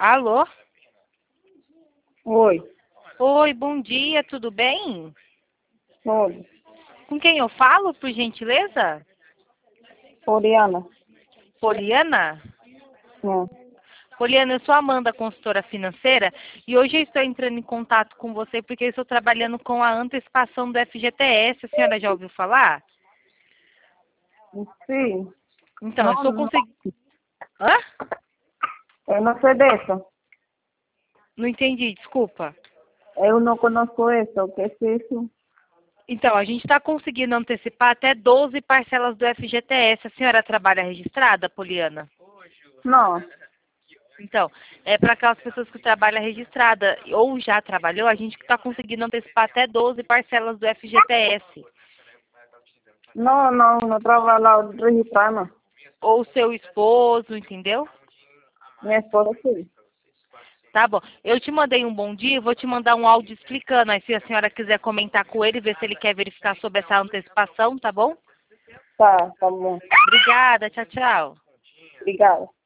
Alô? Oi, Oi, bom dia, tudo bem? oi, Com quem eu falo, por gentileza? Oriana. Poliana? Não. Poliana, eu sou a Amanda, consultora financeira, e hoje eu estou entrando em contato com você porque eu estou trabalhando com a antecipação do FGTS. A senhora já ouviu falar? Sim, Então, eu não, estou não, conseguindo... Hã? eu não sei disso. Não entendi, desculpa. Eu não conozco isso. O que é isso? Então, a gente está conseguindo antecipar até 12 parcelas do FGTS. A senhora trabalha registrada, Poliana? Não, Então, é para aquelas pessoas que trabalham registrada ou já trabalhou, a gente está conseguindo antecipar até 12 parcelas do FGTS. não trabalho registrando. Ou seu esposo, entendeu? Minha esposa sim. Tá bom. Eu te mandei um bom dia, vou te mandar um áudio explicando. Aí se a senhora quiser comentar com ele, ver se ele quer verificar sobre essa antecipação, tá bom? Tá bom. Obrigada, tchau, tchau. Obrigada.